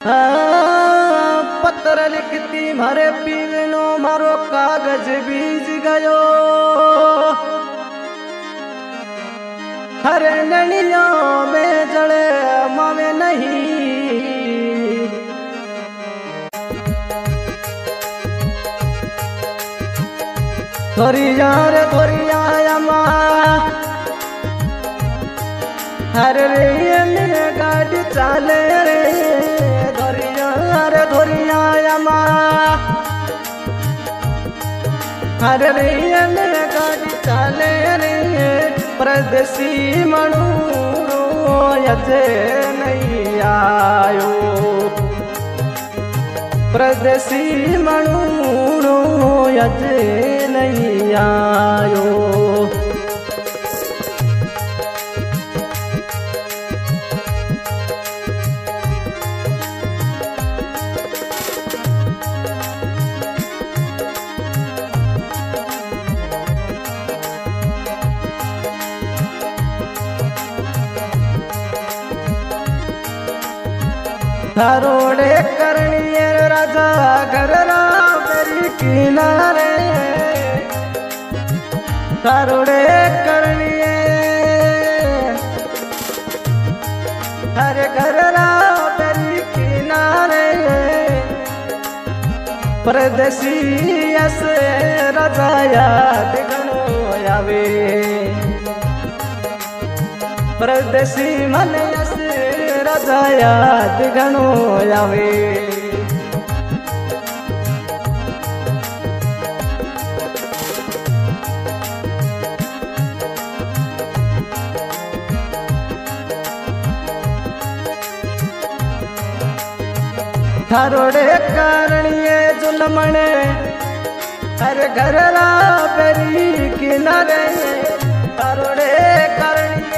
पत्र लिखती मारे पीवनो मारो कागज बीज गयो। हर नैनियों में जड़े मावे नहीं। थोरिया रे थोरिया अम्मा हर रे गाड़ी चाले रे। थोरिया रे थोरिया अम्मा हर रे गाड़ी चाले रे। परदेसी मनु अजे नहीं आयो। परदेसी मनु अजे नहीं आयो। थारोड़े करनिये राजा घर रावरी किनारे। थारोड़े करनिये हरे घर रावरी किनारे। परदेसी ऐसे राजा याद गणो आवे। परदेसी मन ऐसे राजा याद गणो आवे। थारोड़े कारणिये जुलमण हर घर रावरी किनारे। थारोड़े कारणिये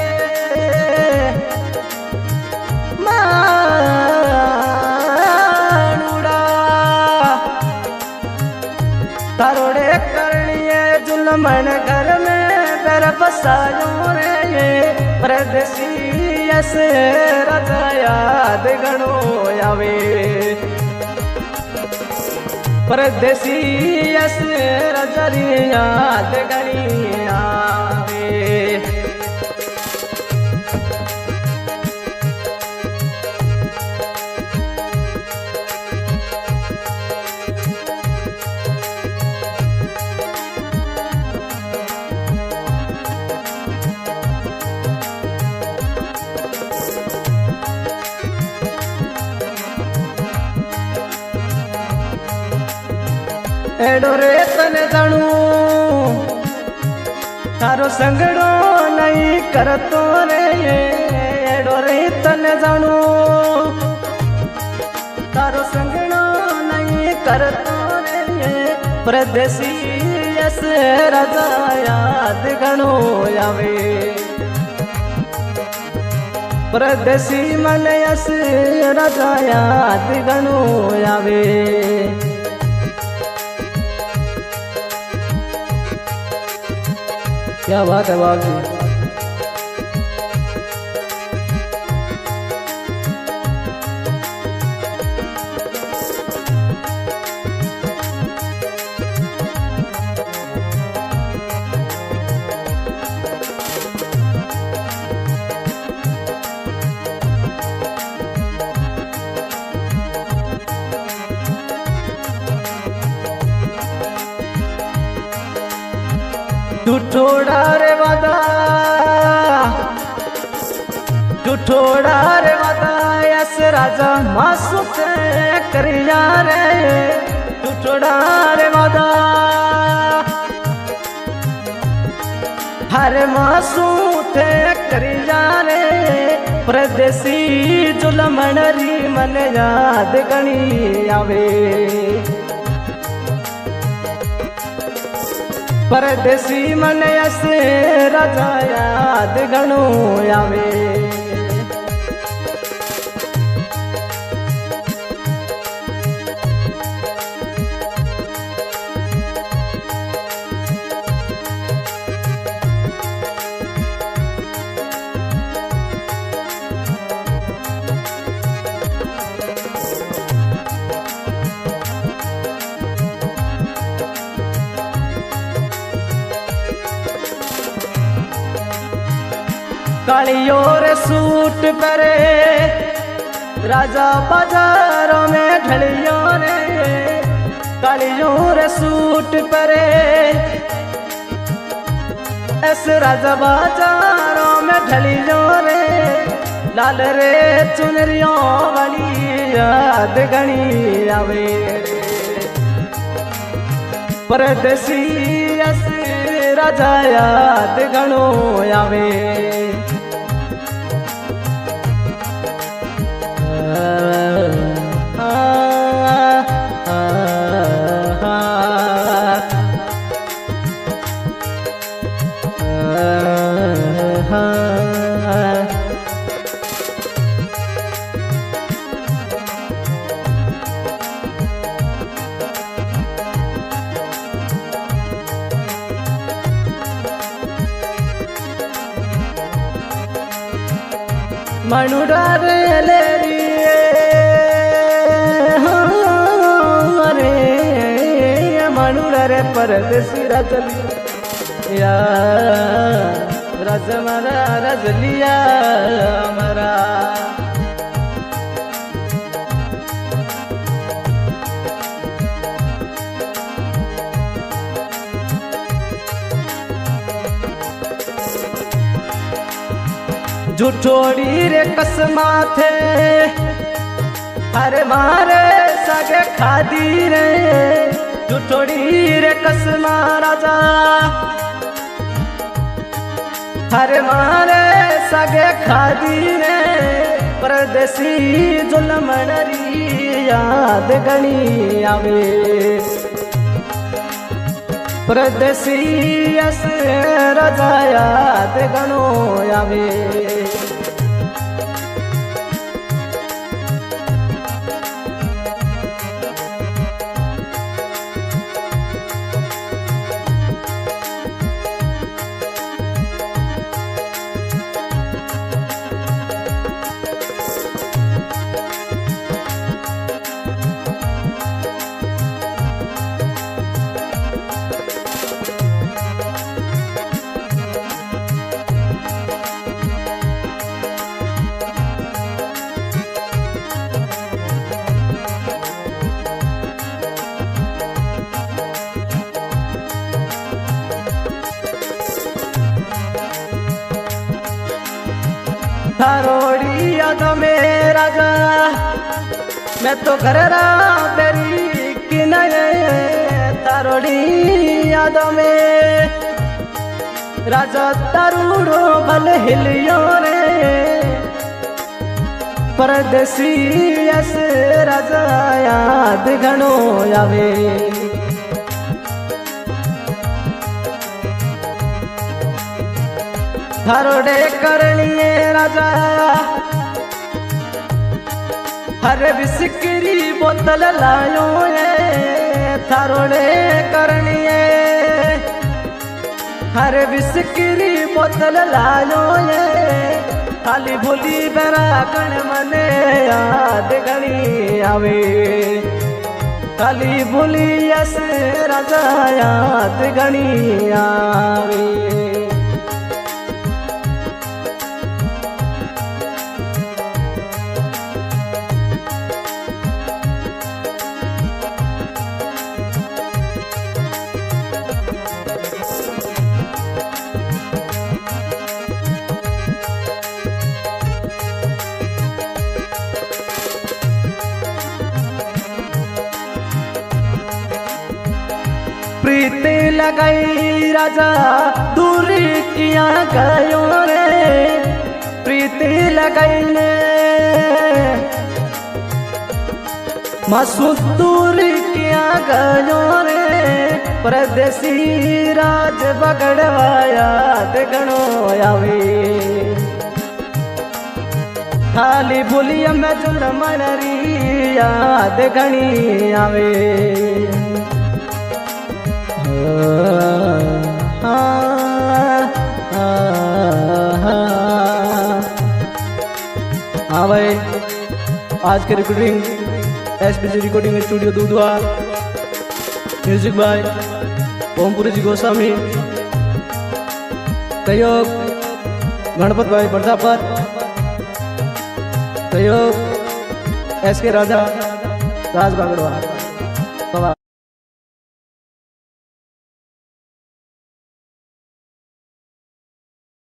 थारोड़े करनिये जुलमन घर में बेर बसायो रे। परदेसी ऐसे राजा याद गणो आवे। परदेसी ऐसे राजा याद गणी आवे। एडो रे तने जाणू थारो संगड़ो नहीं करतो रे। एडो रे तने जाणू थारो संगड़ो नहीं करतो रे। परदेसी ऐसे राजा याद गणो आवे। परदेसी मन ऐसे राजा याद गणो आवे। क्या बात है बाबू। टूटोड़ा रे वादा टूटोड़ा रे वादा यस राजा मासू ते करिया रे। टूटोड़ा रे वादा हरे मासू ते करिया रे। परदेसी जुलमन री मन याद गणी आवे। परदेसी मन ऐसे राजा याद गणो आवे। कालियो रे सूट परे राजा बाजारों में ढलियो रे कालियो रे सूट परे ऐसे राजा बाजारों में ढलियो रे लाल रे चुनरियों वाली याद घनी आवे परदेसी ऐसे राजा याद घणो आवे मनुरा रे मनुरा रे परदेसी रजलिया रज मरा रजलिया मरा झूठोड़ी रे कसमा थे हरे मारे सगे खादी रे झूठोड़ी रे कसमा राजा हरे मारे सगे खादी रे परदेसी जुलमनरी याद घनी आवे परदेसी ऐसे राजा याद घणो आवे थारोड़ी याद में राजा मैं तो घर बेरी कि नहीं थारोड़ी याद में राजा तारूड़ो भल हिलियो रे परदेसी ऐसे राजा याद घणो आवे थारोड़े करनिए राजा हरे बिस्किरी बोतल लायो है थारोड़े करनिए हरे बिस्किरी बोतल लायो है खाली भूली बेरा कण मने याद घनी आवे खाली भूली ऐसे राजा याद घनी आवे प्रीति लगाई राजा दूरी किया गयो रे प्रीति लगाई ने मासूस दूरी किया गयो रे परदेसी राज बगड़वाया देखनो आवे खाली भूलिया में जुलमनरी याद घनी आवे हाँ भाई आज के recording SPG recording studio Dudhwa music by Ompuri ji Goswami सहयोग गणपत भाई प्रजापत, सहयोग SK राजा राज बागड़वा।